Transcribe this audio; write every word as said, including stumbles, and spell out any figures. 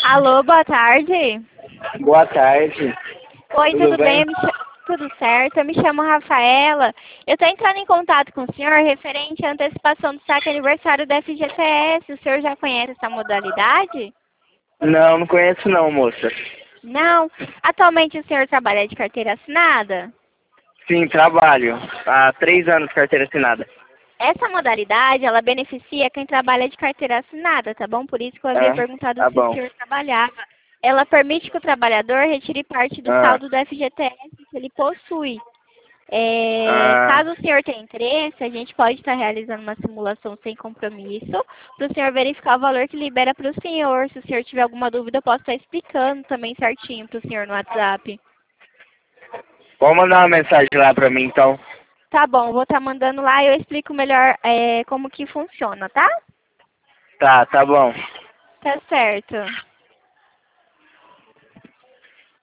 Alô, boa tarde. Boa tarde. Oi, Tudo tudo bem? bem? Me cha- Tudo certo? Eu me chamo Rafaela. Eu estou entrando em contato com o senhor referente à antecipação do saque aniversário da F G T S. O senhor já conhece essa modalidade? Não, não conheço não, moça. Não? Atualmente o senhor trabalha de carteira assinada? Sim, trabalho. Há três anos carteira assinada. Essa modalidade, ela beneficia quem trabalha de carteira assinada, tá bom? Por isso que eu havia Ah, perguntado tá se o bom. senhor trabalhava. Ela permite que o trabalhador retire parte do Ah, saldo do F G T S que ele possui. É, ah, caso o senhor tenha interesse, a gente pode estar realizando uma simulação sem compromisso, para o senhor verificar o valor que libera para o senhor. Se o senhor tiver alguma dúvida, eu posso estar explicando também certinho para o senhor no WhatsApp. pode mandar uma mensagem lá pra mim, então. Tá bom, vou estar mandando lá e eu explico melhor é, como que funciona, tá? Tá, tá bom. Tá certo.